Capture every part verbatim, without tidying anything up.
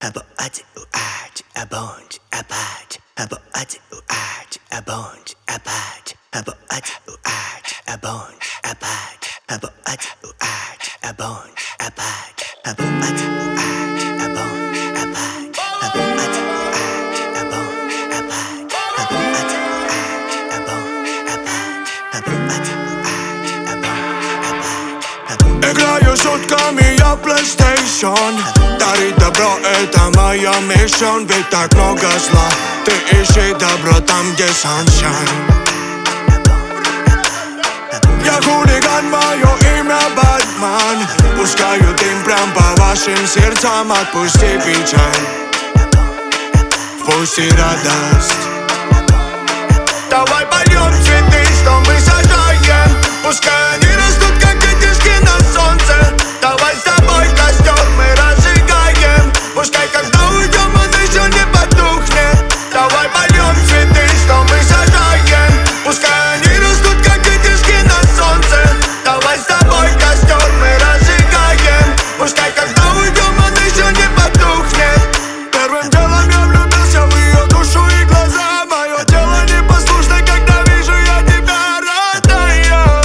або ади уач, абонч, абач, або ади уач, абонч, абач, або ади уач, абонч, абач, або ади уач, абонч, абач, або ади уач, абонч, абач, або ади уач, абонч, абач, або ади уач, абонч, абач, або ади уач, абонч, абач. Играю шутками я в PlayStation. Дарить добро — это моя миссион. Ведь так много зла, ты ищи добро там, где sunshine. Я хулиган, мое имя Батман. Пускаю дым прям по вашим сердцам. Отпусти печаль, впусти радость. Давай польем цветы, что мы сажаем. Пускай они растут, как детишки на солнце. Давай с тобой костер мы разжигаем. Пускай когда уйдем, он еще не потухнет. Давай польем цветы, что мы сажаем. Пускай они растут, как детишки на солнце. Давай с тобой костер мы разжигаем. Пускай когда уйдем, он еще не потухнет. Первым делом я влюбился в ее душу и глаза. Мое тело непослушно, когда вижу я тебя, родная.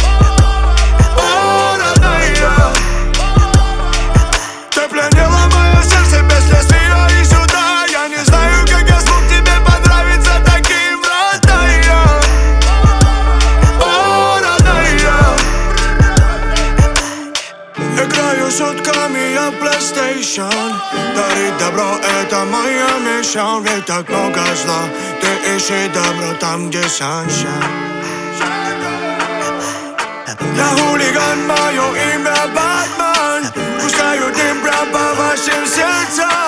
О, родная. Ты пленила мое сердце без следствия и сюда. Я не знаю, как я смог тебе понравиться таким, родная. О, родная. Играю сутками я в PlayStation. Дарить добро — это моя миссия. Ведь так много зла, ты ищи добро там, где sunshine. Я хулиган, мое имя Батман. Пускаю дым прям по вашим сердцам.